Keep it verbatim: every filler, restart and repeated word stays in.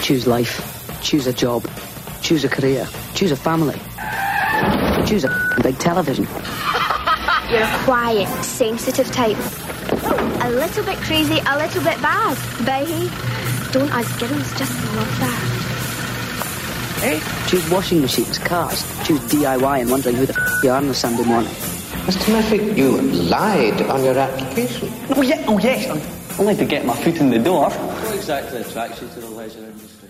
Choose life. Choose a job. Choose a career. Choose a family. Choose a big television. You're a quiet, sensitive type. A little bit crazy, a little bit bad. But hey, don't us girls just love that? Hey? Choose washing machines, cars. Choose D I Y and wondering who the f*** you are on a Sunday morning. Mister Murphy, you lied on your application. Oh, yeah, oh yes, I wanted to get my foot in the door. What exactly attracts you to the leisure industry?